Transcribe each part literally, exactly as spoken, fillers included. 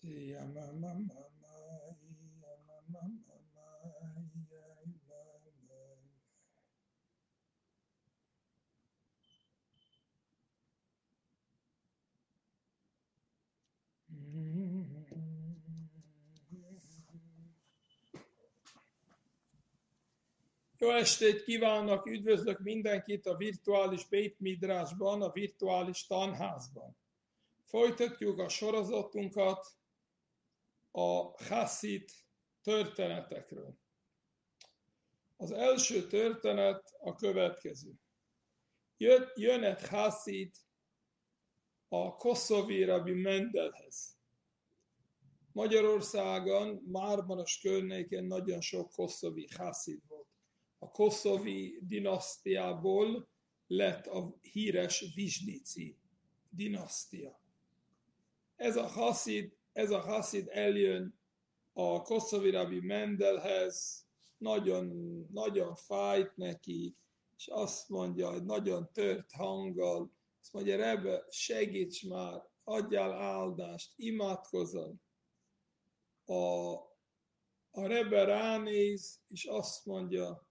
Jó estét kívánok, üdvözlök mindenkit a virtuális Beit Midrashban, a virtuális tanházban. Folytatjuk a sorozatunkat a Hasszid történetekről. Az első történet a következő. Jön egy Hasszid a koszovi Rabbi Mendelhez. Magyarországon, Mármaros környékén nagyon sok koszovi Hasszid volt. A koszovi dinasztiából lett a híres Visnici dinasztia. Ez a Hasszid, ez a Hasszid eljön a koszovi Rabbi Mendelhez, nagyon, nagyon fájt neki, és azt mondja, hogy nagyon tört hanggal, azt mondja, Rebbe, segíts már, adjál áldást, imádkozzal. A, a Rebbe ránéz, és azt mondja,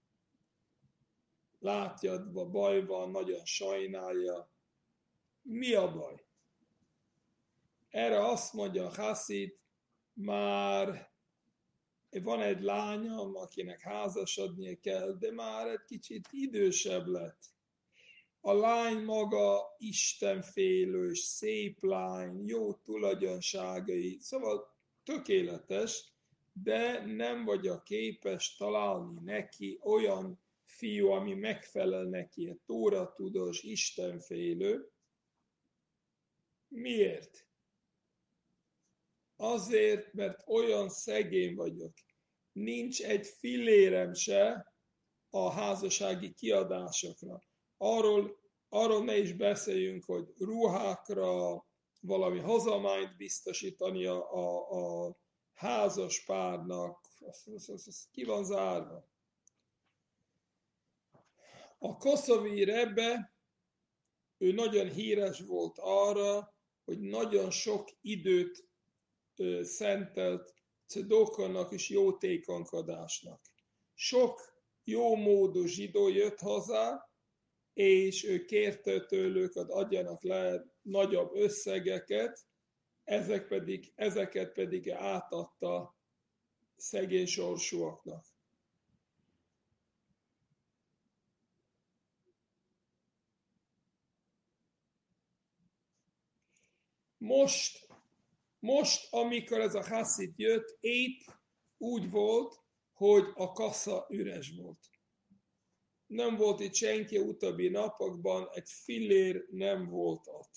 látja, a baj van, nagyon sajnálja. Mi a baj? Erre azt mondja a Hasszid, már van egy lányom, akinek házasodnia kell, de már egy kicsit idősebb lett. A lány maga istenfélős, szép lány, jó tulajdonságai, szóval tökéletes, de nem vagyok képes találni neki olyan fiú, ami megfelel neki, egy tóratudós, istenfélő. Miért? Azért, mert olyan szegény vagyok. Nincs egy fillérem se a házassági kiadásokra. Arról, arról ne is beszéljünk, hogy ruhákra valami hozományt biztosítani a, a, a házas párnak. Az, az, az, az ki van zárva. A koszovi Rebbe, ő nagyon híres volt arra, hogy nagyon sok időt ö, szentelt Cedokonnak és jótékonykodásnak. Sok jómódú zsidó jött hozzá, és ő kérte tőlük, hogy adjanak le nagyobb összegeket, ezek pedig, ezeket pedig átadta szegény sorsúaknak. Most, most, amikor ez a Hasszid jött, épp úgy volt, hogy a kassa üres volt. Nem volt itt senki utóbbi napokban, egy fillér nem volt ott.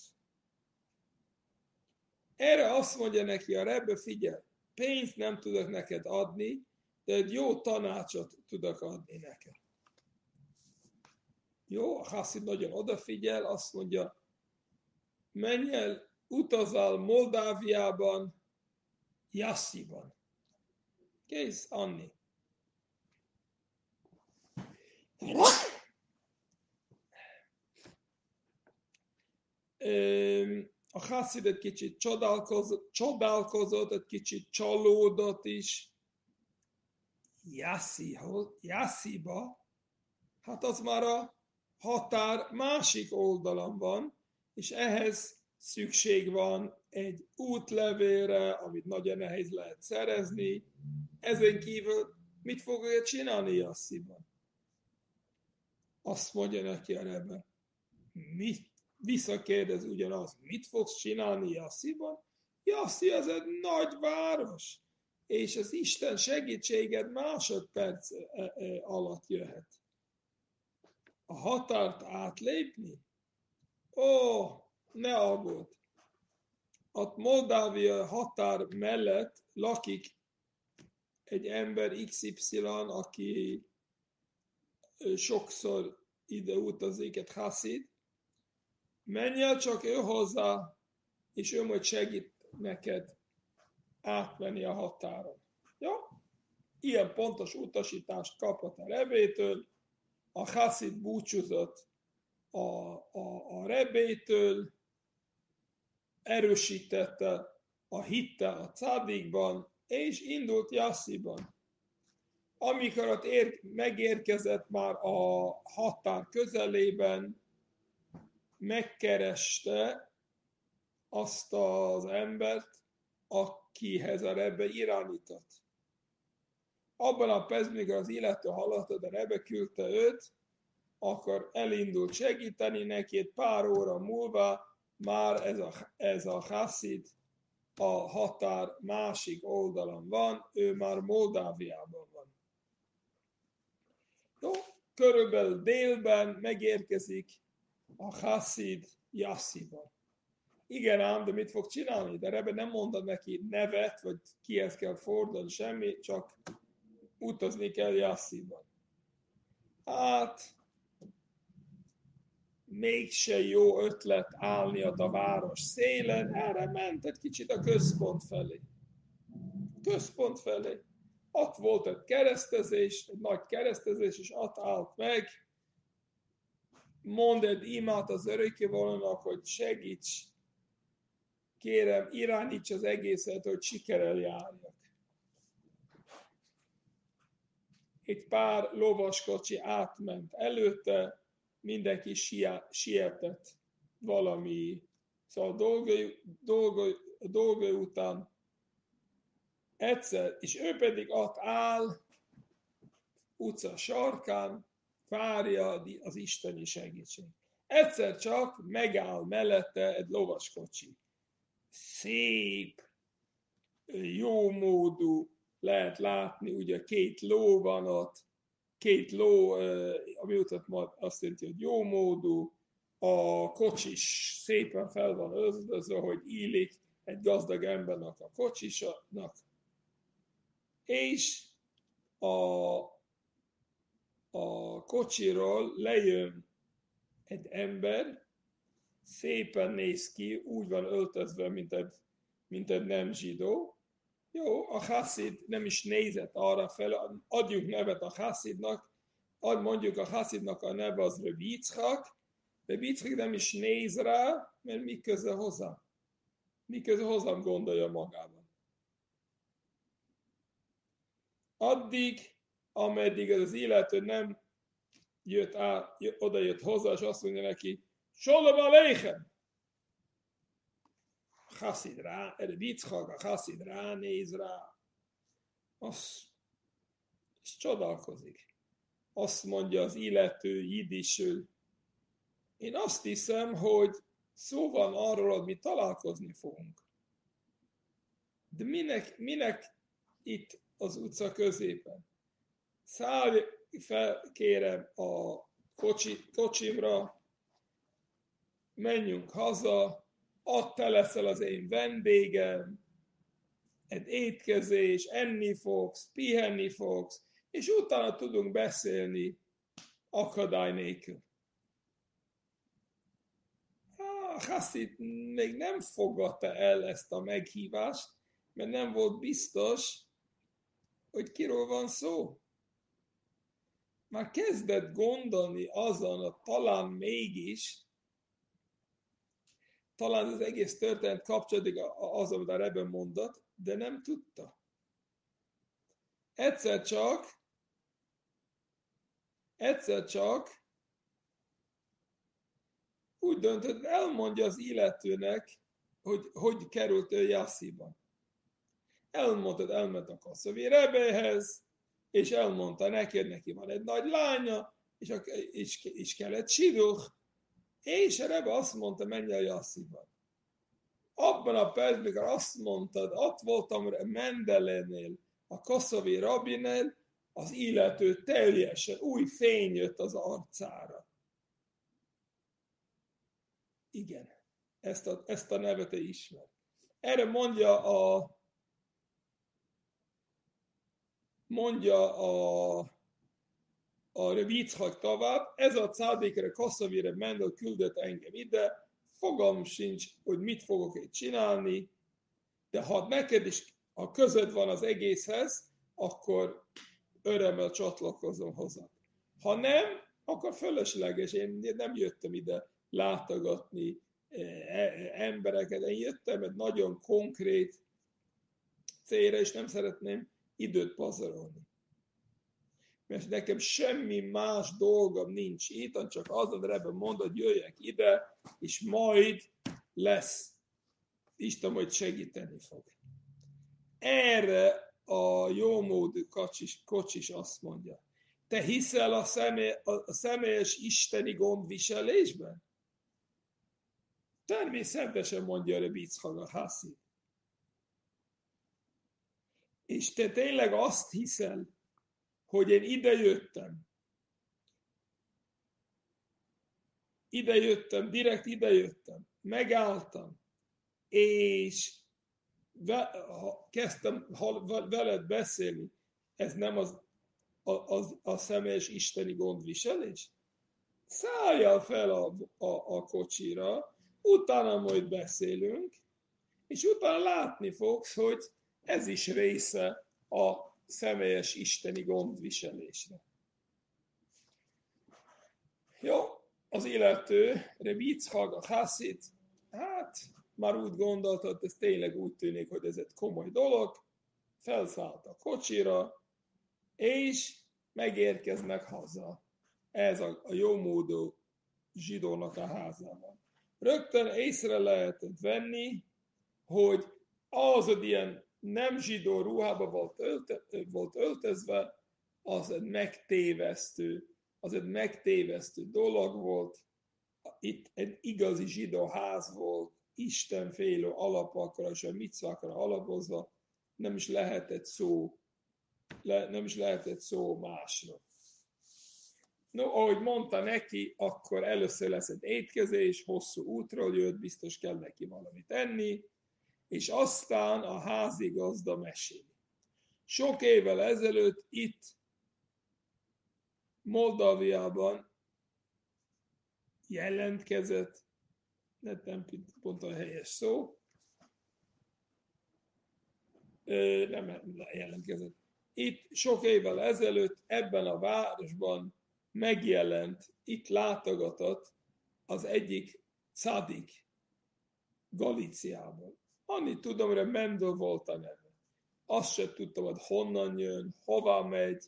Erre azt mondja neki a Rebbe, figyelj, pénzt nem tudok neked adni, de egy jó tanácsot tudok adni neked. Jó, a Hasszid nagyon odafigyel, azt mondja, menj el, utazál Moldáviában, Jassziban. Kész, Anni. A Hasszid egy kicsit csodálkozott, csodálkozott, egy kicsit csalódott is. Jasszi, Jassziba? Hát az már a határ másik oldalon van, és ehhez szükség van egy útlevélre, amit nagyon nehéz lehet szerezni. Ezen kívül mit fogja csinálni Jassziban? Azt mondja neki a Rebbe. Mit? Visszakérdez ugyanaz, mit fogsz csinálni Jassziban? Jasszi az egy nagy város, és az Isten segítséged másodperc alatt jöhet. A határt átlépni? Ó, ne aggódj! A Moldávia határ mellett lakik egy ember iksz ipszilon, aki sokszor ide utazik, egy Hasszid. Menj el csak ő hozzá, és ő majd segít neked átmenni a határon. Jó? Ilyen pontos utasítást kapott a Rebbétől. A Hasszid búcsúzott a, a, a Rebbétől, erősítette a hittel a cádikban, és indult Jassziban. Amikor ott ér, megérkezett már a határ közelében, megkereste azt az embert, akihez a Rebbe irányított. Abban a percben, amikor az illető hallotta, de Rebbe küldte őt, akkor elindult segíteni neki, egy pár óra múlva már ez a, ez a Hasszid a határ másik oldalon van, ő már Moldáviában van. Jó, körülbelül délben megérkezik a Hasszid Jassziban. Igen ám, de mit fog csinálni? De Rebbe nem mondta neki nevet, vagy kihez kell fordulni, semmi, csak utazni kell Jassziban. Hát, mégse jó ötlet állni ott a város szélen, erre ment egy kicsit a központ felé. Központ felé. Ott volt egy keresztezés, egy nagy keresztezés, és ott állt meg. Mond egy imát az örökkévalónak, hogy segíts, kérem, irányíts az egészet, hogy sikerrel járjak. Egy pár lovaskocsi átment előtte, mindenki sietett valami, szóval dolgai, dolgai, dolgai után egyszer, és ő pedig ott áll, utca sarkán, várja az isteni segítség. Egyszer csak megáll mellette egy lovaskocsi. Szép, jómódú, lehet látni, ugye két ló van ott, két ló, ami utat majd azt jelenti, hogy jómódú, a kocsis szépen fel van öltözve, hogy illik egy gazdag embernek a kocsisnak, és a, a kocsiról lejön egy ember, szépen néz ki, úgy van öltözve, mint egy, mint egy nem zsidó. Jó, a Hasszid nem is nézett arra fel, adjuk nevet a Hasszidnak, ad mondjuk a Hasszidnak a neve az Reb Yitzchak, de Yitzchak nem is néz rá, mert mi köze hozzám. Mi köze hozzám gondolja magában. Addig, ameddig az illető nem jött át, oda jött hozzá, és azt mondja neki, Shalom Aleichem! A Hasszid rá, Reb Yitzchak, a Hasszid ránéz rá, az, és csodálkozik. Azt mondja az illető jiddisül, én azt hiszem, hogy szó van arról, hogy mi találkozni fogunk. De minek, minek itt az utca középen? Szállj fel, kérem, a kocsi, kocsimra, menjünk haza, ott te leszel az én vendégem, egy étkezés, enni fogsz, pihenni fogsz, és utána tudunk beszélni akadály nélkül. A Hasszid még nem fogadta el ezt a meghívást, mert nem volt biztos, hogy kiről van szó. Már kezdett gondolni azon, hogy talán mégis, talán az egész történet kapcsolódik az, amit a Rebbe mondott, de nem tudta. Egyszer csak, egyszer csak úgy döntött, elmondja az illetőnek, hogy hogy került ő Jassziba. Elmondta, elment a Koszovi Rebbehez, és elmondta neki, hogy neki van egy nagy lánya, és, a, és, és kellett siduch, és a Rebbe azt mondta, menj a Jassziba. Abban a percben, amikor azt mondtad, ott voltam Mendelénél, a Koszovi rabbinél, az illető teljesen új fény jött az arcára. Igen, ezt a, ezt a nevet ismer. Erre mondja a mondja a, a Reb Yitzchak tovább, ez a cádékre Koszovire Mendel küldött engem ide, fogalmam sincs, hogy mit fogok itt csinálni, de ha neked is a között van az egészhez, akkor örömmel csatlakozom hozzá. Ha nem, akkor fölösleges, én nem jöttem ide látogatni embereket, én jöttem egy nagyon konkrét célra, és nem szeretném időt pazarolni. Mert nekem semmi más dolgom nincs itt, csak azon Rebbe mondod, hogy jöjjek ide, és majd lesz. Isten majd segíteni fog. Erre a jómódú kocsis, kocsis azt mondja, te hiszel a, személy, a személyes isteni gondviselésben? Természetesen mondja Rebbe Yitzchak a Hasszid. És te tényleg azt hiszel, hogy én ide jöttem, ide jöttem, direkt ide jöttem, megálltam, és kezdtem veled beszélni, ez nem az a, az, a személyes isteni gondviselés? Szálljál fel a, a, a kocsira, utána majd beszélünk, és utána látni fogsz, hogy ez is része a személyes isteni gondviselésre. Jó, az illető, Rebbe Yitzchak a Hasszid, hát már úgy gondolta, hogy ez tényleg úgy tűnik, hogy ez egy komoly dolog, felszállt a kocsira, és megérkeznek haza. Ez a, a jómódú zsidónak a házában. Rögtön észre lehetett venni, hogy az, hogy ilyen nem zsidó ruhába volt, ölte, volt öltözve, az egy megtévesztő, az egy megtévesztő dolog volt. Itt egy igazi zsidó ház volt, istenfélő alapokra és a micvákra alapozva, nem is lehetett szó, le, nem is lehetett szó másra. No, ahogy mondta neki, akkor először lesz egy étkezés, hosszú útról jött, biztos kell neki valamit enni, és aztán a házigazda mesél. Sok évvel ezelőtt itt Moldáviában jelentkezett, nem pont a helyes szó, nem jelentkezett. Itt sok évvel ezelőtt ebben a városban megjelent, itt látogatott az egyik cadik Galíciából. Annyit tudom, hogy Mendel volt a neve. Azt sem tudtam, hogy honnan jön, hova megy.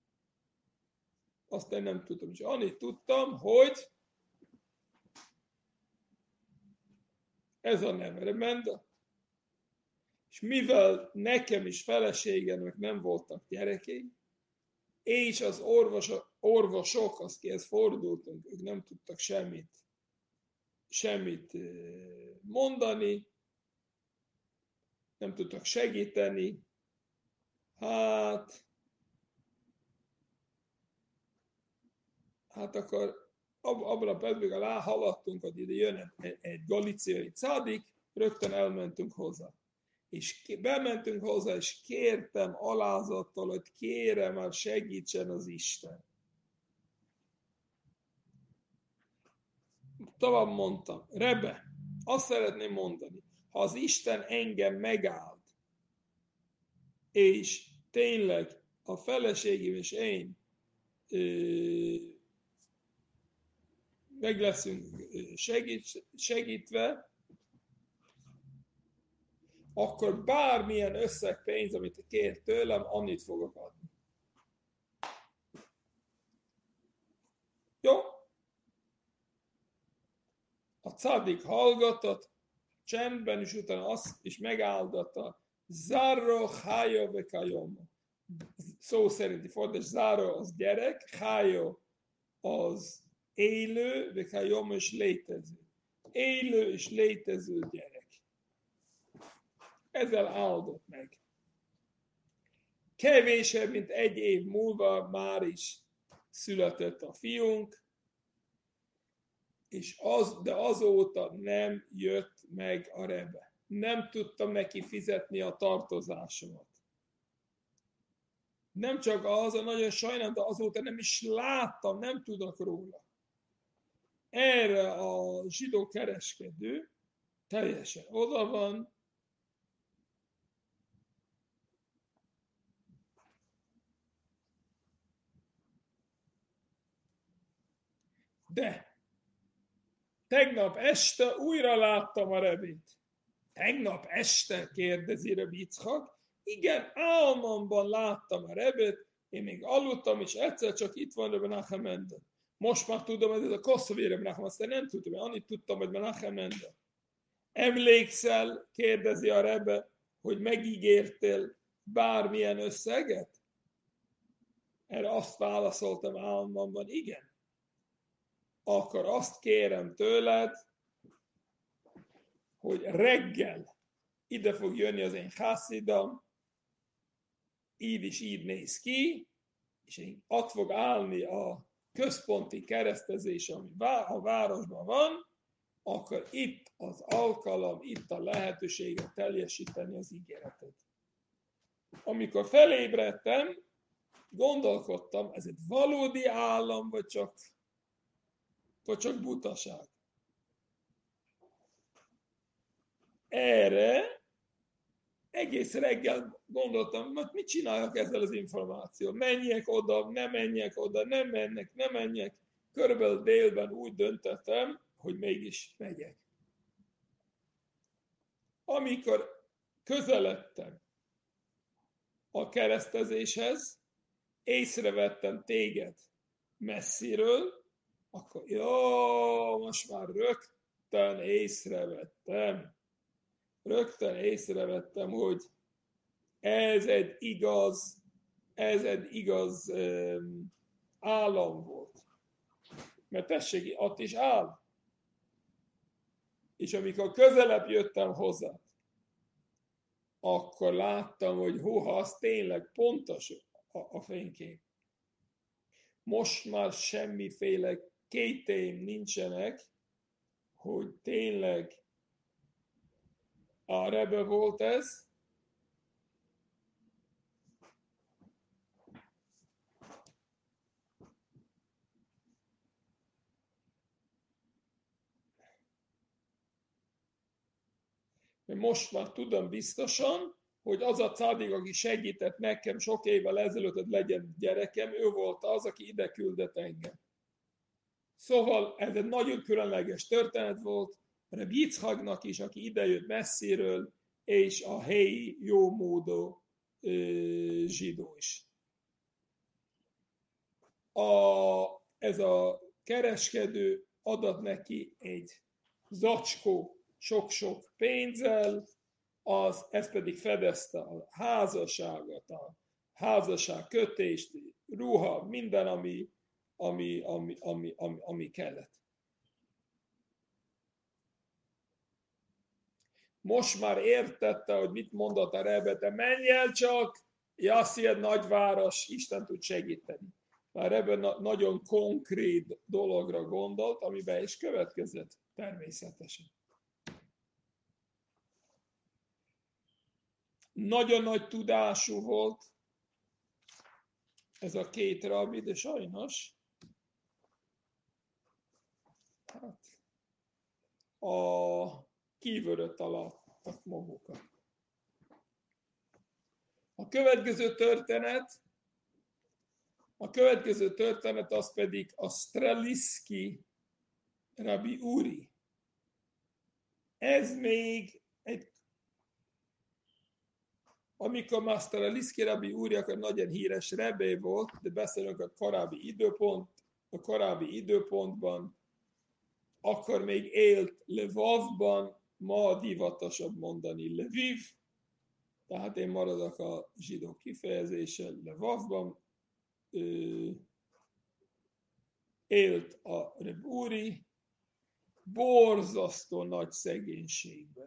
Azt én nem tudtam. És annyit tudtam, hogy ez a neve, Mendel. És mivel nekem is feleségemnek nem voltak gyerekei, és az orvosok, orvosok, akihez fordultunk, ők nem tudtak semmit, semmit mondani, nem tudtak segíteni, hát, hát akkor abban a percben haladtunk, hogy ide jön egy, egy galíciai cádik, rögtön elmentünk hozzá. És bementünk hozzá, és kértem alázattal, hogy kérem, már segítsen az Isten. Tovább mondtam, Rebbe, azt szeretném mondani, ha az Isten engem megállt, és tényleg a feleségem és én ö, meg leszünk segít, segítve, akkor bármilyen összeg pénz, amit kér tőlem, annyit fogok adni. Jó? A cadik hallgatott, csendben, és utána azt is megáldotta, Záró, hájó, vekajom. Szó szerinti fordítás, Záró az gyerek, hájó az élő, vekajom és létező. Élő és létező gyerek. Ezzel áldott meg. Kevésebb, mint egy év múlva már is született a fiunk, és az, de azóta nem jött meg a Rebbe. Nem tudtam neki fizetni a tartozásomat. Nem csak az, a nagyon sajnálom, de azóta nem is láttam, nem tudok róla. Erre a zsidó kereskedő teljesen oda van, de tegnap este újra láttam a Rebét. Tegnap este, kérdezi Rebbe Yitzchak, igen, álmomban láttam a Rebét, én még aludtam, és egyszer csak itt van Rebbe Menachem Mendel. Most már tudom, hogy ez a koszovai Rebbe Menachem, aztán nem tudtam, én annyit tudtam, hogy Menachem Mendel. Emlékszel, kérdezi a Rebbe, hogy megígértél bármilyen összeget? Erre azt válaszoltam álmomban, igen. Akkor azt kérem tőled, hogy reggel ide fog jönni az én hászidam, így is így néz ki, és én ott fog állni a központi keresztezés, ami a városban van, akkor itt az alkalom, itt a lehetőséget teljesíteni az ígéretet. Amikor felébredtem, gondolkodtam, ez egy valódi állam, vagy csak, vagy csak butaság. Erre egész reggel gondoltam, hogy mit csináljak ezzel az információval. Menjek oda, ne menjek oda, nem mennek, nem menjek. Körülbelül délben úgy döntöttem, hogy mégis megyek. Amikor közeledtem a keresztezéshez, észrevettem téged messziről, akkor jó, most már rögtön észrevettem. Rögtön észrevettem, hogy ez egy igaz, ez egy igaz um, állam volt. Mert tessék, ott is áll. És amikor közelebb jöttem hozzá, akkor láttam, hogy húha, az tényleg pontos a, a fénykép. Most már semmiféle kételjeim nincsenek, hogy tényleg a Rebbe volt ez. Most már tudom biztosan, hogy az a cádik, aki segített nekem sok évvel ezelőtt, hogy legyen gyerekem, ő volt az, aki ide küldött engem. Szóval ez egy nagyon különleges történet volt, Rebbe Yitzchaknak is, aki idejött messziről, és a helyi jómódú zsidó is. A, ez a kereskedő adott neki egy zacskó sok-sok pénzzel, az, ez pedig fedezte a házasságot, a házasság kötést, ruha, minden, ami, ami, ami, ami, ami, ami kellett. Most már értette, hogy mit mondott a Rebbe, te menj el csak, Jasszi egy nagyváros, Isten tud segíteni. A Rebbe na- nagyon konkrét dologra gondolt, amiben is következett természetesen. Nagyon nagy tudású volt ez a két rabbi, de sajnos hát, a kívülre találtak magukat. A következő történet, a következő történet az pedig a Streliszki Rabbi Uri. Ez még egy amikor már Streliszki Rabbi Uri, akkor nagyon híres rebbe volt, de beszélünk a korábbi időpont, a korábbi időpontban, akkor még élt Lvovban, ma divatosabb mondani Lviv, tehát én maradok a zsidó kifejezéssel, Lvovban élt a Rebbe Uri, borzasztó nagy szegénységben.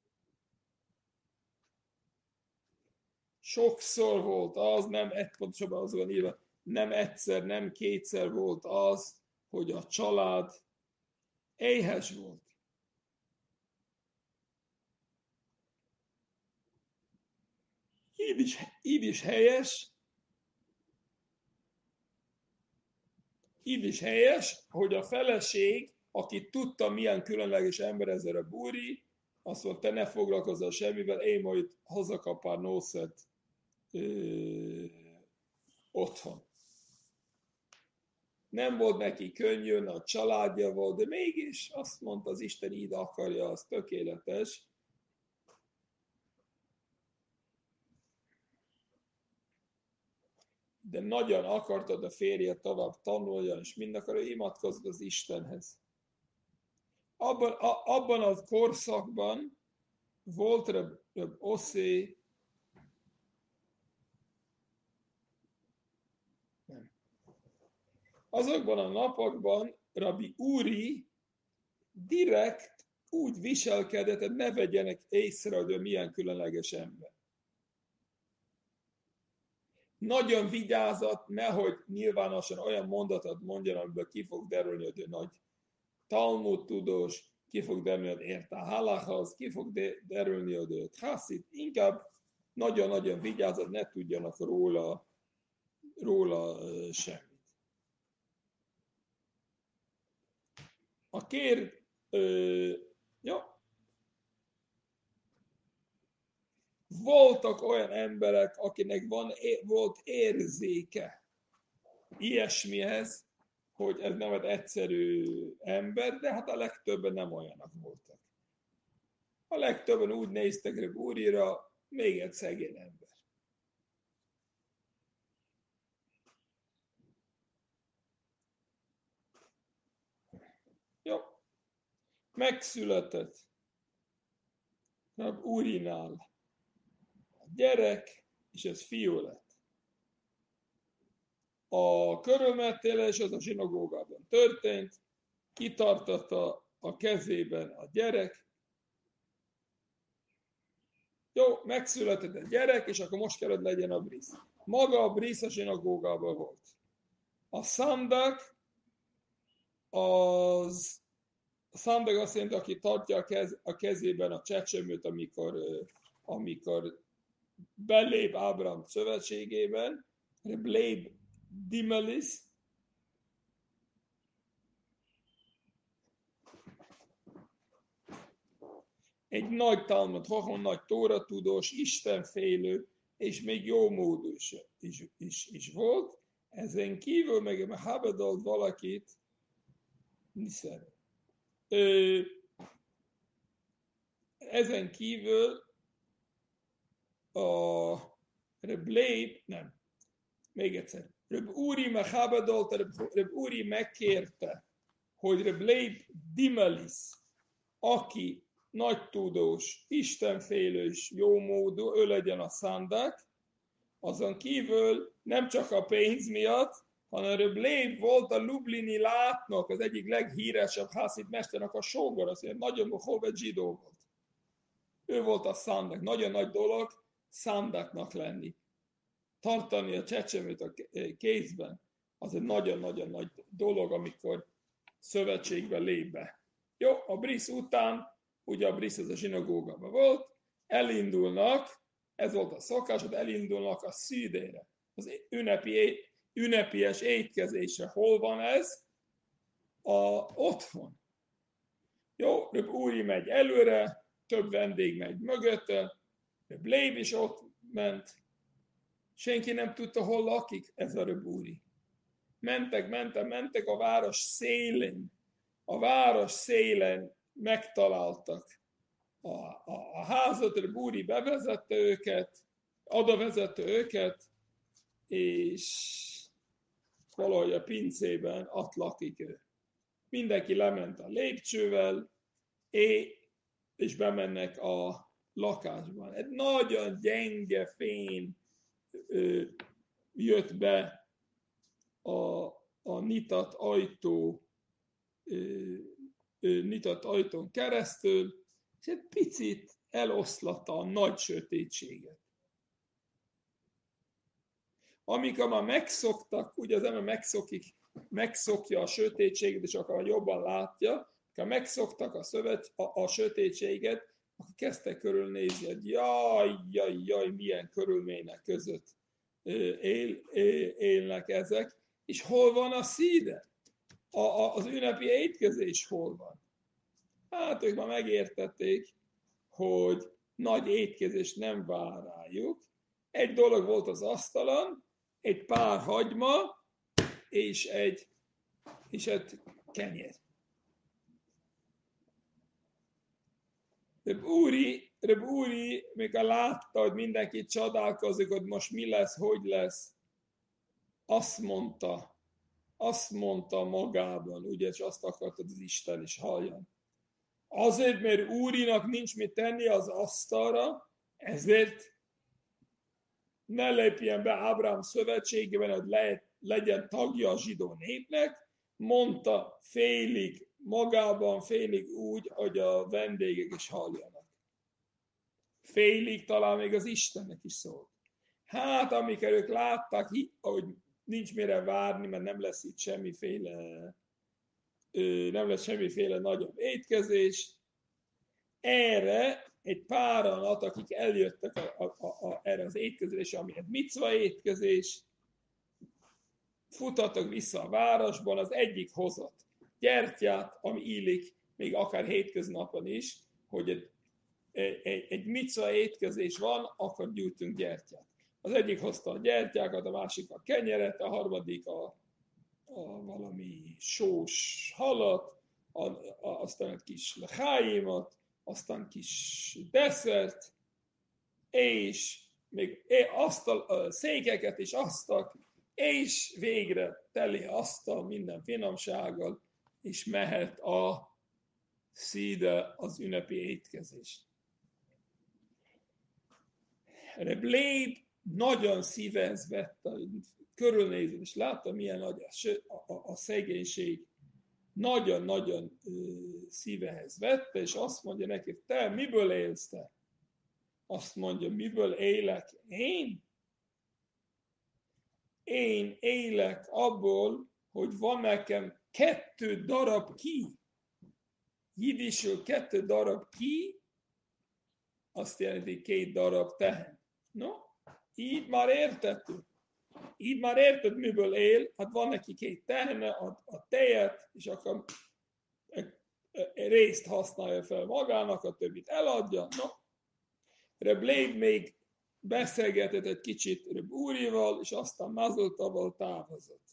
Sokszor volt az, nem pontosabban az van írva, nem egyszer, nem kétszer volt az, hogy a család éhes volt. Így is, így is helyes, így is helyes, hogy a feleség, aki tudta, milyen különleges ember ez a Búri, azt mondta, te ne foglalkozzál semmivel, én majd hazakap pár nószet ö, otthon. Nem volt neki könnyű, a családja volt, de mégis azt mondta, az Isten így akarja, az tökéletes. de nagyon akartad a férje tovább tanuljon, és mind akar, ő imádkozott az Istenhez. Abban, a, abban a korszakban volt Reb, Reb Oszé, nem. Azokban a napokban Rabbi Uri direkt úgy viselkedett, hogy ne vegyenek észre, hogy ő milyen különleges ember. Nagyon vigyázott, nehogy nyilvánosan olyan mondatot mondjon, amiből ki fog derülni, hogy ő nagy Talmud tudós, ki fog derülni, hogy ért a halachhoz, ki fog derülni, hogy ő hasszit. Inkább nagyon-nagyon vigyázott, ne tudjanak róla, róla semmit. A kér, ö, ja, voltak olyan emberek, akinek van, volt érzéke ilyesmihez, hogy ez nem egy egyszerű ember, de hát a legtöbben nem olyanok voltak. A legtöbben úgy néztek Reb Urira, még egy szegény ember. Jó. Megszületett Reb Urinál a gyerek, és ez fiú lett. A körülmetélés az a zsinagógában történt, kitartotta a kezében a gyerek. Jó, megszületett a gyerek, és akkor most kellett legyen a brisz. Maga a brisz a zsinagógában volt. A szandak, az a szandak azt jelenti, aki tartja a, kez, a kezében a csecsemőt, amikor, amikor belép Ábrahám szövetségében, belép Dimelis, egy nagy Talmud Chacham, nagy Tóra tudós, istenfélő, és még jó módú is, is, is, is volt. Ezen kívül meg mehabedolt valakit, hiszen ezen kívül a Reb Leib, nem, még egyszer, Reb Uri mehabedolt, Reb Uri megkérte, hogy Reb Leib Dimelis, aki nagy tudós, istenfélő és jómódú, ő legyen a szandák, azon kívül nem csak a pénz miatt, hanem Reb Leib volt a lublini látnok, az egyik leghíresebb hászid mesternek a sógor, azért nagyon mohovet zsidó volt. Ő volt a szandák, nagyon nagy dolog szandáknak lenni. Tartani a csecsemőt a kézben, az egy nagyon-nagyon nagy dolog, amikor szövetségbe lép be. Jó, a brisz után, ugye a brisz az a zsinagógában volt, elindulnak, ez volt a szokás, hogy elindulnak a szűdére, az ünnepi, ünnepies étkezésre. Hol van ez? A, otthon. Jó, Reb Uri megy előre, több vendég megy mögötte, Reb Leib is ott ment, senki nem tudta, hol lakik ez a Reb Uri. Mentek, mentek, mentek a város szélén, a város szélen megtaláltak a, a, a házat, Reb Uri bevezette őket, oda vezette őket, és valahogy a pincében ott lakik ő. Mindenki lement a lépcsővel, és bemennek a lakásban. Egy nagyon gyenge fény ö, jött be a, a nyitott ajtó, ö, ö, nyitott ajtón keresztül, és egy picit eloszlatta a nagy sötétséget. Amikor már megszoktak, ugye az ember megszokik, megszokja a sötétséget, és akkor jobban látja, ha megszoktak a, szövet, a, a sötétséget, akkor kezdtek körülnézni, hogy jaj, jaj, jaj, milyen körülmények között él, él, élnek ezek, és hol van a szíde? A, a, az ünnepi étkezés hol van? Hát ők már megértették, hogy nagy étkezés nem vár rájuk. Egy dolog volt az asztalon, egy pár hagyma, és egy, és egy kenyér. Reb Uri, Reb Uri, mikor látta, hogy mindenki csodálkozik, hogy most mi lesz, hogy lesz, azt mondta, azt mondta magában, ugye, és azt akartad az Isten is halljon. Azért, mert Úrinak nincs mit tenni az asztalra, ezért ne lépjen be Ábrahám szövetségében, hogy le, legyen tagja a zsidó népnek, mondta félig magában, félig úgy, hogy a vendégek is halljanak. Félig talán még az Istennek is szólt. Hát, amikor ők látták, hogy nincs mire várni, mert nem lesz itt semmiféle, nem lesz semmiféle nagyobb étkezés, erre egy páran, akik eljöttek a, a, a, a, erre az étkezésre, ami egy micva étkezés, futottak vissza a városban, az egyik hozott gyertyát, ami illik, még akár hétköznapon is, hogy egy, egy, egy micva étkezés van, akkor gyújtunk gyertyát. Az egyik hozta a gyertyákat, a másik a kenyeret, a harmadik a, a valami sós halat, a, a, aztán egy kis leháimat, aztán kis desszert, és még asztal, székeket is asztak, és végre teli asztal minden finomsággal, és mehet a szíde az ünnepi étkezés. Reb Leib nagyon szívhez vette, körülnézett, és látta, milyen nagy a, a, a szegénység, nagyon-nagyon szívehez vette, és azt mondja neki, te miből élsz te? Azt mondja, miből élek én? Én élek abból, hogy van nekem kettő darab ki. Jiddisül kettő darab ki, azt jelenti két darab tehen. No, így már értettük. Így már érted, miből él, hát van neki két tehene, a, a tejet, és akkor részt használja fel magának, a többit eladja. No, Reb Leib még beszélgetett egy kicsit Reb Úrival, és aztán Mazoltaval távozott.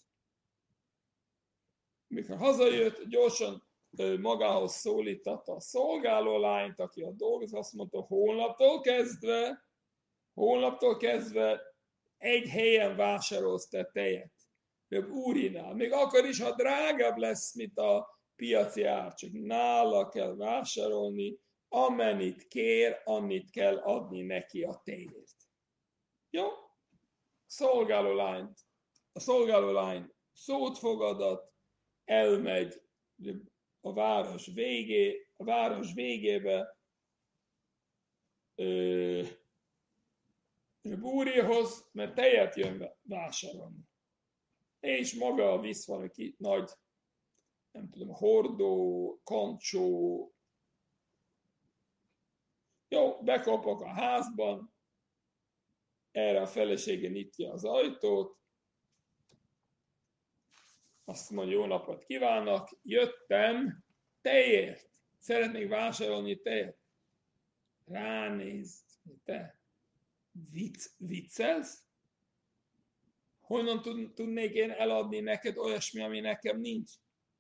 Mikor hazajött, gyorsan magához szólítatta a szolgálólányt, aki a dolgoz, azt mondta, holnaptól kezdve, holnaptól kezdve egy helyen vásárolsz te tejet. Reb Úrinál. Még akkor is, ha drágább lesz, mint a piaci ár, csak nála kell vásárolni, amennyit kér, annyit kell adni neki a tejért. Jó? Szolgálólányt. A szolgálólány szót fogadott, elmegy a város végé, a város végébe, ö, Reb Úrihoz, mert tejet jön vásárolni. És maga visz valami nagy, nem tudom, hordó, kancsó. Jó, bekapok a házban, erre a felesége nyitja az ajtót, azt mondja, jó napot kívánok, jöttem tejért, szeretnék vásárolni tejet. Ránézd, te vicc, viccelsz? Honnan tudnék én eladni neked olyasmi, ami nekem nincs?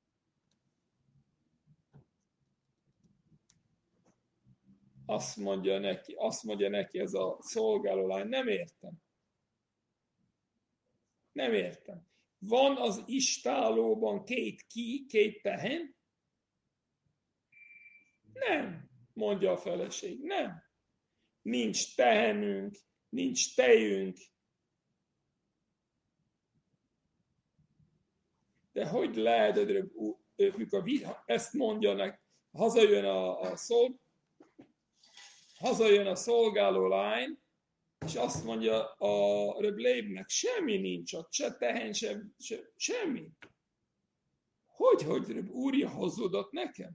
Azt mondja neki, azt mondja neki ez a szolgálólány, nem értem. Nem értem. Van az istálóban két ki, két tehen? Nem, mondja a feleség, nem. Nincs tehenünk, nincs tejünk. De hogy lehet, hogy mikor ezt mondja neki, hazajön a, a szolg, hazajön a szolgáló lány, és azt mondja a Reb Leibnek, semmi nincs ott, se tehen, se, se, semmi. Hogy, hogy Reb Úri hazudott nekem?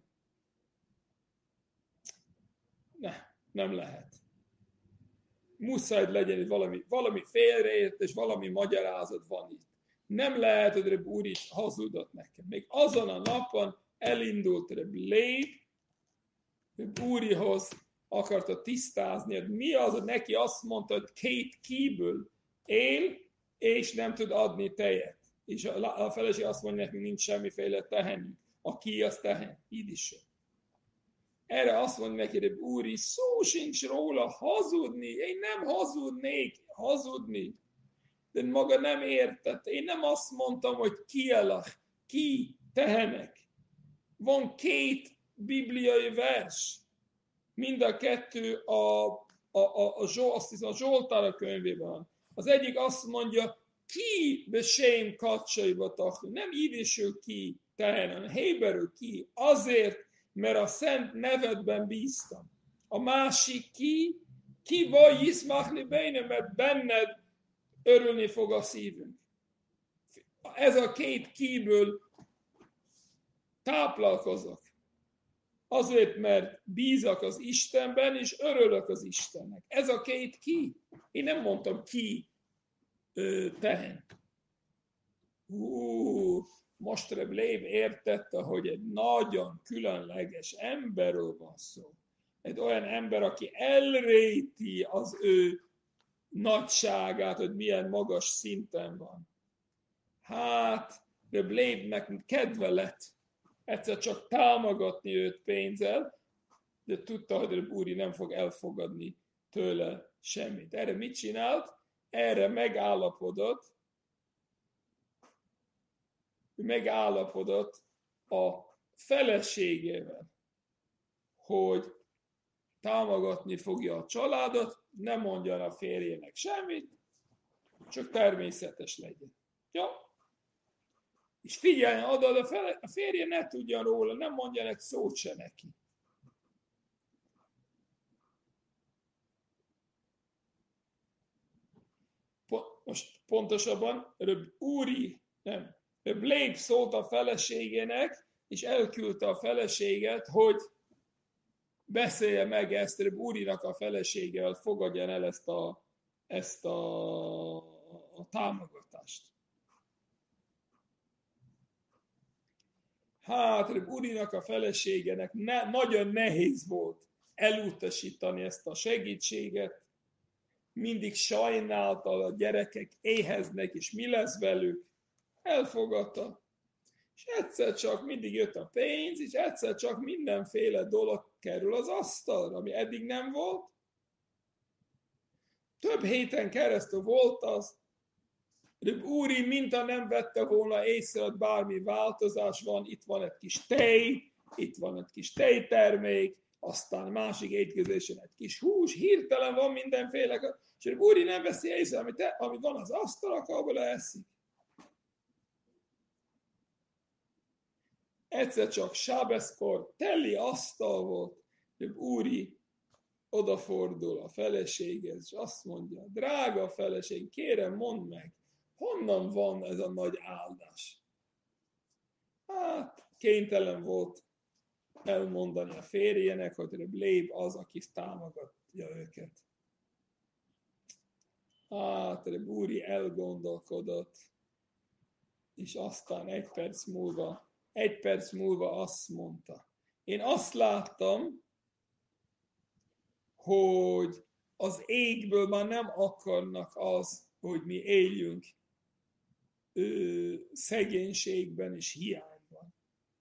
Ne, nem lehet. Muszáj legyen valami, valami félreértés, valami magyarázat van itt. Nem lehet, hogy Reb Úri hazudott nekem. Még azon a napon elindult Reb Leib, Reb Úrihoz akarta tisztázni, hogy mi az, hogy neki azt mondta, hogy két kiből él, és nem tud adni tejet. És a feleség azt mondja, hogy nincs semmiféle tehenünk. A ki az tehen, így is. Erre azt mondja neki, hogy Úri, szó sincs róla hazudni, én nem hazudnék, hazudni. de maga nem értette. Én nem azt mondtam, hogy kielach, ki tehenek. Van két bibliai vers, mind a kettő a, a, a, a, Zsol, azt hiszem, a Zsoltára könyvében van. Az egyik azt mondja, ki besém kacsaiba tachni. Nem ídésül ki tehenem, héberül ki. Azért, mert a szent nevedben bíztam. A másik ki, ki vagy iszmachli bejne, mert benned örülni fog a szívünk. Ez a két kiből táplálkozok. Azért, mert bízak az Istenben, és örülök az Istennek. Ez a két ki. Én nem mondtam ki ö, tehen. Hú, most Reb Lév értette, hogy egy nagyon különleges emberről van szó. Egy olyan ember, aki elrejti az ő nagyságát, hogy milyen magas szinten van. Hát, Reb Lévnek kedve lett egyszer csak támogatni őt pénzzel, de tudta, hogy Reb Uri nem fog elfogadni tőle semmit. Erre mit csinált? Erre megállapodott, megállapodott a feleségével, hogy támogatni fogja a családot, nem mondjon a férjének semmit, csak természetes legyen. Ja? És figyeljen oda, a, fele, a férje ne tudjon róla, nem mondjon egy szót se neki. Most pontosabban, Reb Uri, nem, Reb Lév szólt a feleségének, és elküldte a feleséget, hogy beszélje meg ezt Reb Urinak a feleségével, fogadjan el ezt a, ezt a, a támogatást. Hát Reb Urinak a feleségének ne, nagyon nehéz volt elutasítani ezt a segítséget. Mindig sajnálta, a gyerekek éheznek, és mi lesz velük. Elfogadta. És egyszer csak mindig jött a pénz, és egyszer csak mindenféle dolog kerül az asztalra, ami eddig nem volt. Több héten keresztül volt az, Reb Uri minta nem vette volna észre, hogy bármi változás van, itt van egy kis tej, itt van egy kis tejtermék, aztán másik étkezésen egy kis hús, hirtelen van mindenféle, és Reb Uri nem veszi észre, ami, te, ami van az asztalak, ahol leeszik. Egyszer csak sábeszkor teli asztal volt, Reb Uri odafordul a feleséghez, és azt mondja, drága feleség, kérem, mondd meg, honnan van ez a nagy áldás? Hát, kénytelen volt elmondani a férjének, hogy Reb Lév az, aki támogatja őket. Hát, Reb Uri elgondolkodott, és aztán egy perc múlva, egy perc múlva azt mondta. Én azt láttam, hogy az égből már nem akarnak az, hogy mi éljünk ö, szegénységben és hiányban.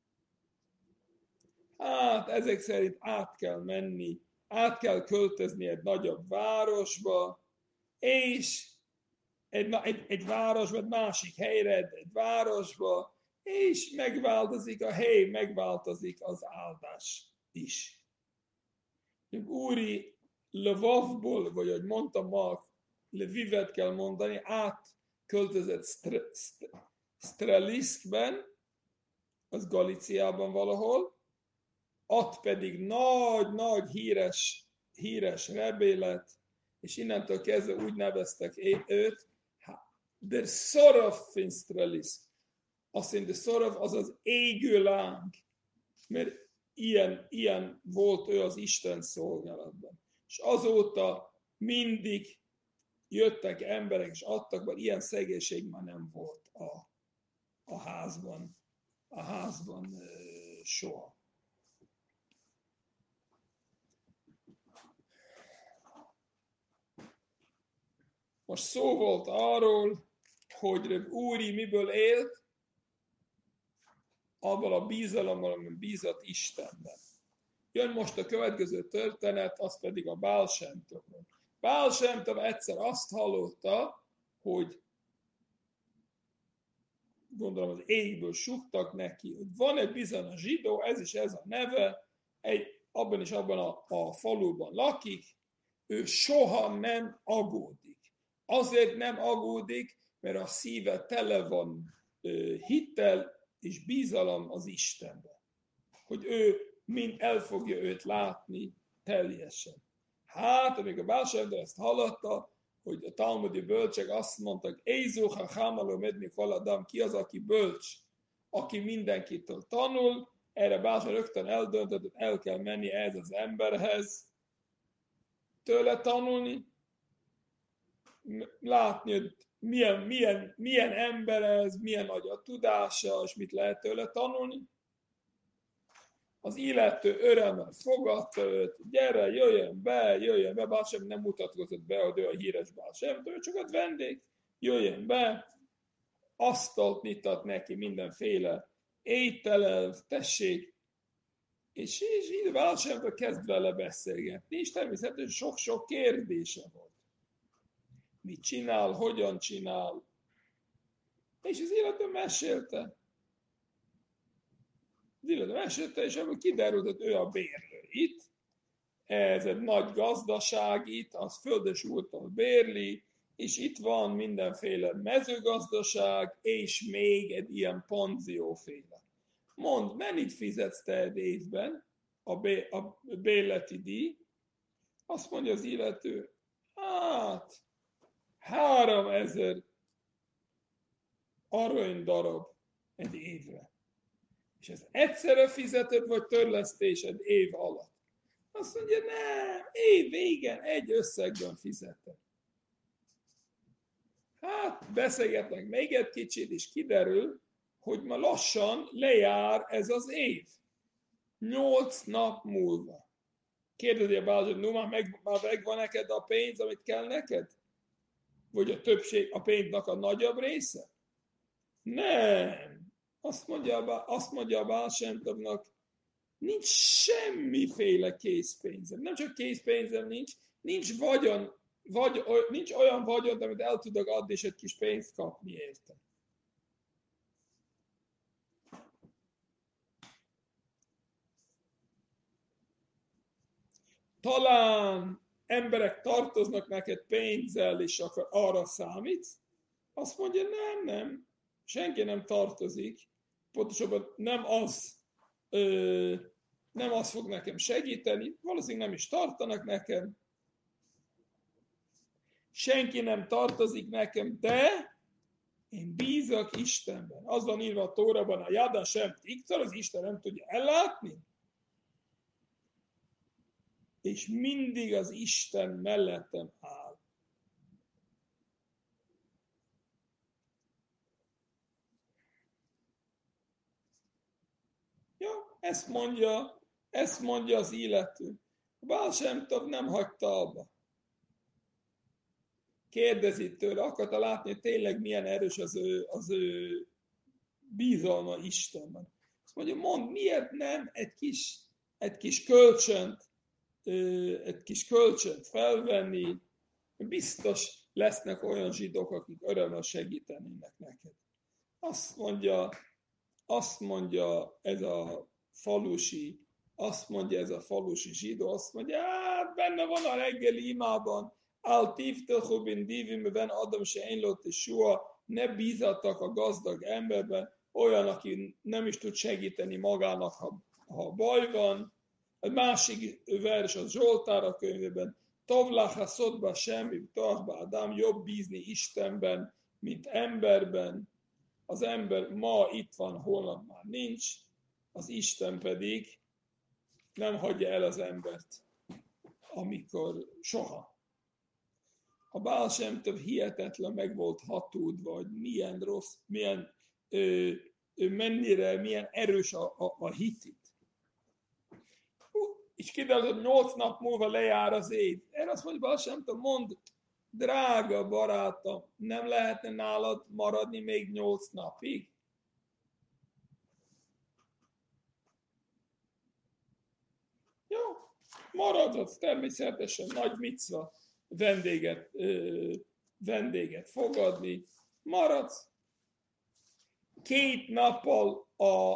Hát ezek szerint át kell menni, át kell költözni egy nagyobb városba, és egy, egy, egy városba, egy másik helyre, egy városba, és megváltozik a hely, megváltozik az áldás is. Úri Lvovból, vagy ahogy mondtam ma, Lvivet kell mondani, átköltözött Streliskben, az Galíciában valahol, ott pedig nagy-nagy híres, híres rebé lett, és innentől kezdve úgy neveztek őt, der Sorov in Strelisk. Azt mondja, Sorov az az égő láng, mert ilyen, ilyen volt ő az Isten szolgálatban. És azóta mindig jöttek emberek, és adtak, mert ilyen szegénység már nem volt a, a házban, a házban soha. Most szó volt arról, hogy Reb Uri miből élt, abban a bízalommal, amiben bízott Istenben. Jön most a következő történet, az pedig a Baal Sem Tovról. Baal Sem Tov egyszer azt hallotta, hogy gondolom az égből súgtak neki, hogy van egy bizonyos zsidó, ez is ez a neve, egy, abban is abban a, a faluban lakik, ő soha nem aggódik. Azért nem aggódik, mert a szíve tele van ö, hittel és bízalom az Istenben. Hogy ő mind el fogja őt látni teljesen. Hát, amikor Baal Shem Tov ezt hallotta, hogy a talmudi bölcsek azt mondtak, Ézuha Hamalom Medni Faladam, ki az, aki bölcs, aki mindenkitől tanul, erre Baal Shem rögtön eldöntött, hogy el kell menni ez az emberhez, tőle tanulni, látni, hogy milyen, milyen, milyen ember ez, milyen nagy a tudása, és mit lehet tőle tanulni. Az illető örömmel fogadta őt, gyere, jöjjön be, jöjjön be, Baal Shem nem mutatkozott be, hogy ő a híres Baal Shem Tov, csak ott vendég, jöjjön be, asztalt nyitott neki mindenféle ételel, tessék, és, és így Baal Shem Tov kezd vele beszélgetni, és természetesen sok-sok kérdése volt. Mit csinál, hogyan csinál, és az illető mesélte. Az illető mesélte, és ebből kiderült, hogy ő a bérlő itt, ez egy nagy gazdaság itt, az földes úrtól bérli, és itt van mindenféle mezőgazdaság, és még egy ilyen panzióféle. Mondd, mennyit fizetsz te egy évben a, bé, a bérleti díj? Azt mondja az illető, hát három ezer arany darab egy évre. És ez egyszerre fizetett, vagy törlesztésed év alatt? Azt mondja, nem, év végén egy összegben fizetett. Hát beszélgetnek még egy kicsit, és kiderül, hogy ma lassan lejár ez az év. Nyolc nap múlva. Kérdezi a Baal Shem Tov, no, már, meg, már megvan neked a pénz, amit kell neked? Vagy a többség, a pénznak a nagyobb része? Nem. Azt mondja, azt mondja a Baal Shem Tovnak, nincs semmiféle készpénzem. Nem csak készpénzem nincs, nincs vagyon, vagy, nincs olyan vagyon, amit el tudok adni, és egy kis pénzt kapni érte. Talán emberek tartoznak neked pénzzel, és akkor arra számítsz? Azt mondja, nem, nem, senki nem tartozik. Pontosabban nem az, ö, nem az fog nekem segíteni, valószínűleg nem is tartanak nekem. Senki nem tartozik nekem, de én bízok Istenben. Az van írva a Tórában, a Yad Hashem Tiktor, az Isten nem tudja ellátni. És mindig az Isten mellettem áll. Ja, ezt mondja, ezt mondja az illető. A Baal Shem Tov nem hagyta abba. Kérdezi tőle, akarta látni, hogy tényleg milyen erős az ő, az ő bízalma Istenben. Azt mondja, mondd, miért nem egy kis, egy kis kölcsönt, egy kis kölcsönt felvenni, biztos lesznek olyan zsidók, akik örömmel segítenének neked. Azt mondja, azt mondja ez a falusi, azt mondja ez a falusi zsidó, azt mondja, hát benne van a reggeli imában, al tiftachu bin divim ben adam she'ein lo teshua, ne bízzatok a gazdag emberben, olyan, aki nem is tud segíteni magának, ha, ha baj van. A másik vers az Zsoltára könyvében, Tovlach szodba semmi, tartba Adam, jobb bízni Istenben, mint emberben. Az ember ma itt van, holnap már nincs, az Isten pedig nem hagyja el az embert, amikor soha. A Baal Shem Tov hihetetlen meg volt hatódva, hogy milyen rossz, milyen, ö, ö, mennyire, milyen erős a, a, a hitit. És kiderült, hogy nyolc nap múlva lejár az év. Erre azt mondja, Baal Shem Tov, mondd, drága barátom, nem lehetne nálad maradni még nyolc napig? Jó, maradott természetesen, nagy micva vendéget, ö, vendéget fogadni, maradsz. két nappal a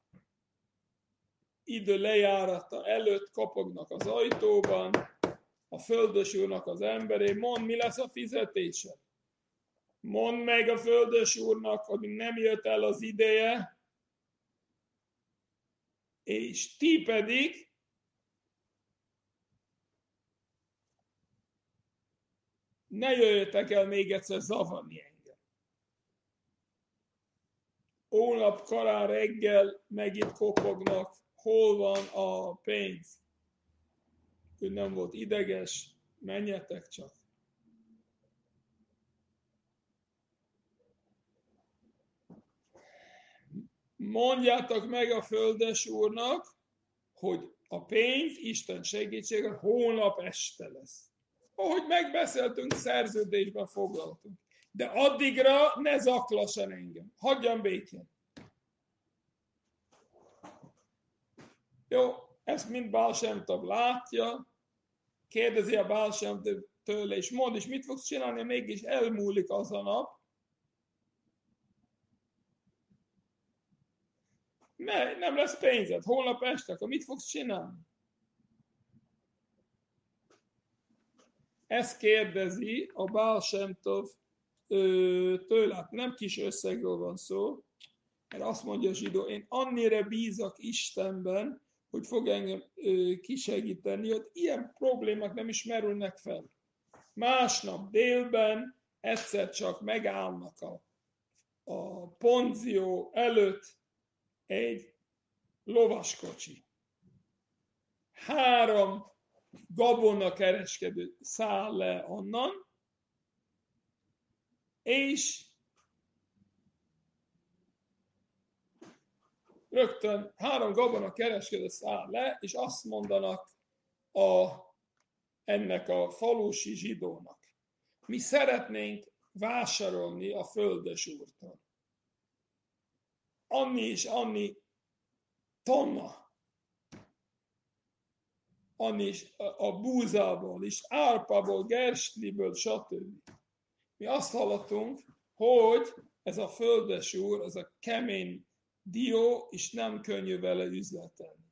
idő lejárata előtt kopognak az ajtóban, a Földös Úrnak az emberé, mondd, mi lesz a fizetése. Mondd meg a Földös Úrnak, hogy nem jött el az ideje, és ti pedig ne jöjjetek el még egyszer zavarni engem. Holnap korán reggel megint kopognak, hol van a pénz. Ő nem volt ideges, menjetek csak. Mondjátok meg a Földes Úrnak, hogy a pénz Isten segítsége holnap este lesz. Ahogy megbeszéltünk, szerződésben foglaltunk. De addigra ne zaklasson engem. Hagyjam békén. Jó, ezt mind Baal Shem Tov látja, kérdezi a Baal Shem Tov tőle, és mond, és mit fogsz csinálni, mégis elmúlik az a nap. Ne, nem lesz pénzed, holnap este, akkor mit fogsz csinálni? Ezt kérdezi a Baal Shem Tov tőle, nem kis összegről van szó, mert azt mondja a zsidó, én annyira bízok Istenben, hogy fog engem kisegíteni, hogy ilyen problémák nem is merülnek fel. Másnap délben egyszer csak megállnak a, a Ponzió előtt egy lovaskocsi. Három gabonakereskedő száll le onnan, és rögtön három gabonakereskedő száll le, és azt mondanak a, ennek a falusi zsidónak. Mi szeretnénk vásárolni a Földes Úrtól. Annyi és annyi tonna, annyi is a búzából, és árpából, gersliből, stb. Mi azt hallottunk, hogy ez a Földes Úr, ez a kemény dió, és nem könnyű vele üzletelni.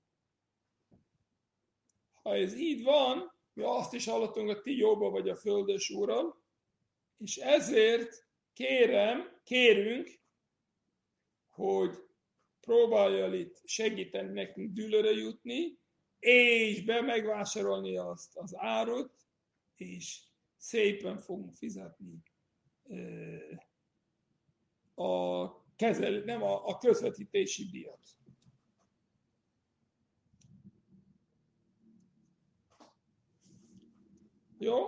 Ha ez így van, mi azt is hallottunk, hogy ti jóba vagy a Földes Úrral, és ezért kérem, kérünk, hogy próbálja itt segíteni nekünk dűlőre jutni, és be megvásárolni azt az árut, és szépen fogunk fizetni a kezel, nem a, a közvetítési díjat. Jó?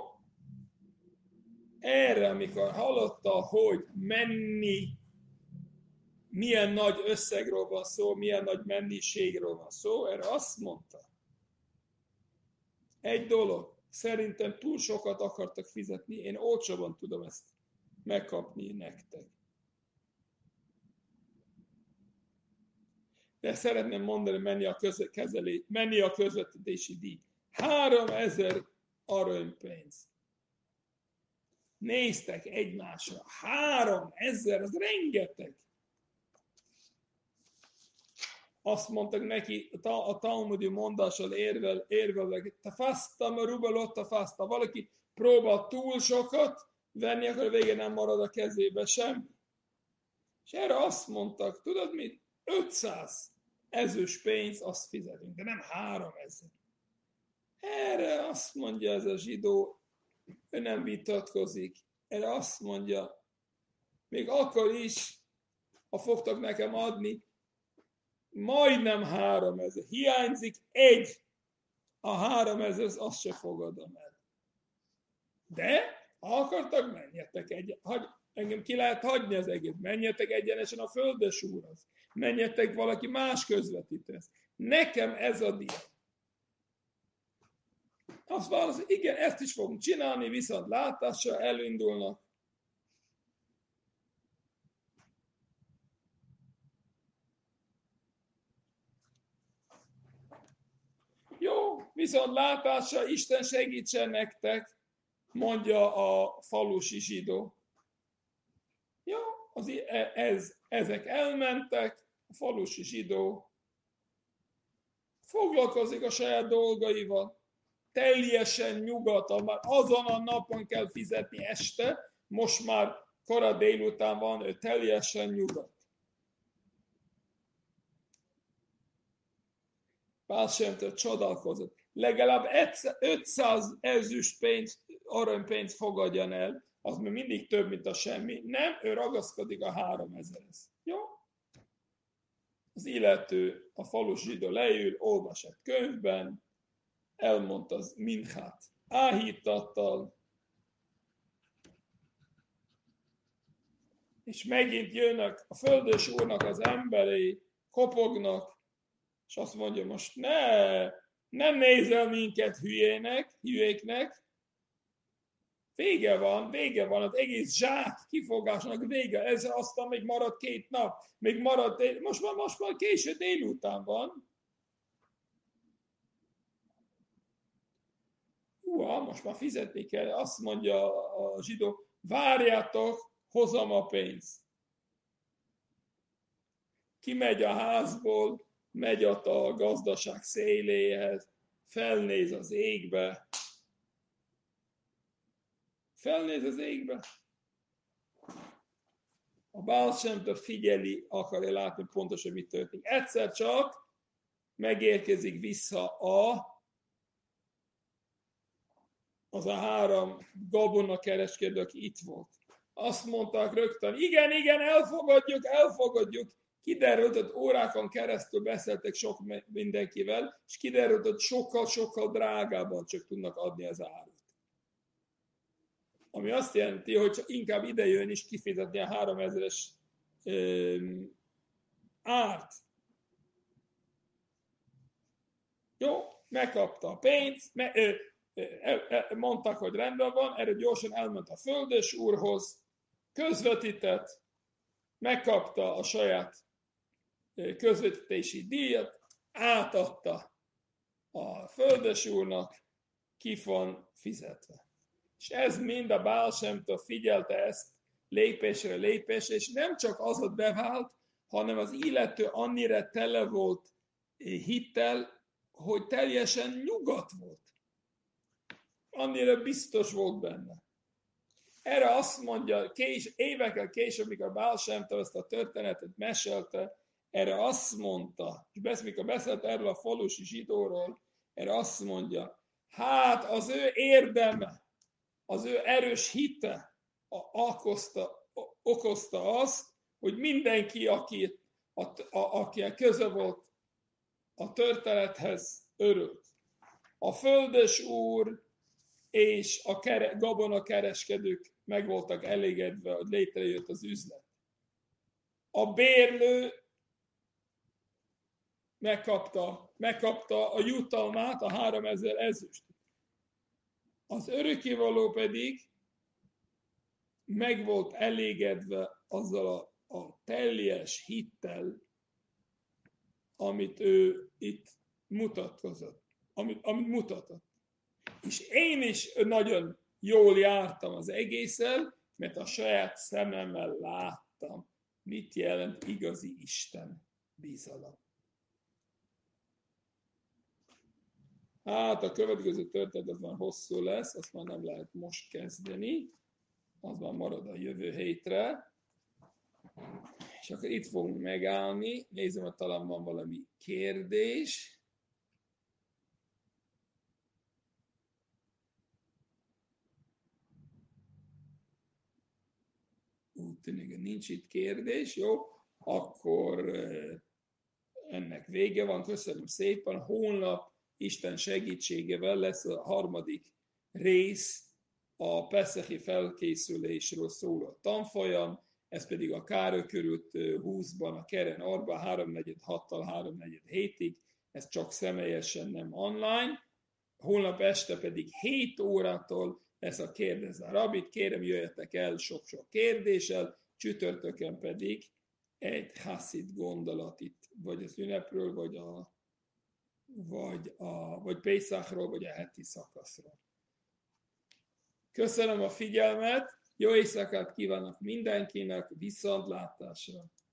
Erre, amikor hallotta, hogy mennyi, milyen nagy összegről van szó, milyen nagy mennyiségről van szó, erre azt mondta. Egy dolog, szerintem túl sokat akartak fizetni, én olcsóban tudom ezt megkapni nektek. De szeretném mondani, mennyi a, közve, kezelé, mennyi a közvetítési díj. Háromezer aranypénz. Néztek egymásra. Háromezer, az rengeteg. Azt mondtak neki, a talmudi mondással érvel, érvelve, te faszta, mert rubalott a faszta. Valaki próbál túl sokat venni, akkor a végén nem marad a kezébe semmi. És erre azt mondtak, tudod mit? ötszáz ezüst pénz, azt fizetünk, de nem háromezer. Erre azt mondja ez a zsidó, ő nem vitatkozik. Erre azt mondja, még akkor is, ha fogtok nekem adni, majdnem háromezer. Hiányzik egy. A háromezer, azt se fogadom el. De, ha akartak, menjetek egy. Hagy, engem ki lehet hagyni az egész. Menjetek egyenesen a Földes Úrhoz. Menjetek valaki más közvetítőhez. Nekem ez a díj. Azt válasz, igen, ezt is fogunk csinálni, viszont látásra elindulnak. Jó, viszont látásra Isten segítsen nektek, mondja a falusi zsidó. Jó, az, ez, ezek elmentek, a falusi zsidó foglalkozik a saját dolgaival, teljesen nyugodtan, már azon a napon kell fizetni este, most már kora délután van, ő teljesen nyugodt. Pál Sem csodálkozott. Legalább ötszáz ezüst pénz, aranypénzt fogadjan el, az még mindig több, mint a semmi. Nem, ő ragaszkodik a háromezerhez. Jó? Az illető, a falus zsidó leül, olvas egy könyvben, elmondta az minchát áhítattal, és megint jönnek a földös úrnak az emberei, kopognak, és azt mondja, most ne, nem nézel minket hülyének, hülyéknek, vége van, vége van, az egész zsák kifogásnak vége, ez aztán még marad két nap, még marad, most már, most már késő délután van. Húha, most már fizetni kell, azt mondja a zsidó, várjátok, hozom a pénzt. Kimegy a házból, megy ott a gazdaság széléhez, felnéz az égbe, felnéz az égbe. A Bál Sem figyeli, akarja látni pontosan, mit történik. Egyszer csak megérkezik vissza a az a három gabonakereskedő, aki itt volt. Azt mondták rögtön, igen, igen, elfogadjuk, elfogadjuk. Kiderült, hogy órákon keresztül beszéltek sok mindenkivel, és kiderült, hogy sokkal-sokkal drágában csak tudnak adni az árut. Ami azt jelenti, hogy csak inkább idejön is kifizetni a háromezeres um, árt. Jó, megkapta a pénzt, me, ö, mondtak, hogy rendben van, erre gyorsan elment a földös úrhoz, közvetített, megkapta a saját közvetítési díjat, átadta a földös úrnak, ki van fizetve. És ez mind a Bál Sem-től figyelte ezt lépésre lépésre, és nem csak az ott bevált, hanem az illető annyira tele volt hittel, hogy teljesen nyugodt volt. Annyira biztos volt benne. Erre azt mondja, kés, évekkel később, mikor Bál Sem-től ezt a történetet mesélte, erre azt mondta, és mikor beszélt erről a falusi zsidóról, erre azt mondja, hát az ő érdeme, az ő erős hite okozta, okozta azt, hogy mindenki, aki, a, a, aki köze volt a történethez, örült. A földös úr és a kere, gabonakereskedők meg voltak elégedve, hogy létrejött az üzlet. A bérlő megkapta, megkapta a jutalmát, a háromezer ezüst. Az örökkévaló pedig meg volt elégedve azzal a, a teljes hittel, amit ő itt mutatkozott, amit, amit mutatott. És én is nagyon jól jártam az egészen, mert a saját szememmel láttam, mit jelent igazi Isten bizalom. Hát a következő történet az már hosszú lesz, azt már nem lehet most kezdeni, az már marad a jövő hétre. És akkor itt fogunk megállni, nézzem, hogy talán van valami kérdés. Úgy tűnik, hogy nincs itt kérdés, jó? Akkor ennek vége van, köszönöm szépen, holnap Isten segítségével lesz a harmadik rész a peszechi felkészülésről szóló tanfolyam, ez pedig a Károly körút húszban, a Keren Arba háromnegyed hattal háromnegyed hétig, ez csak személyesen, nem online. Holnap este pedig hét órától lesz a Kérdezz a Rabit, kérem jöjjetek el sok-sok kérdéssel, csütörtökön pedig egy haszid gondolat itt, vagy az ünnepről, vagy a vagy, a, vagy Pészachról, vagy a heti szakaszról. Köszönöm a figyelmet, Jó éjszakát kívánok mindenkinek, viszontlátásra!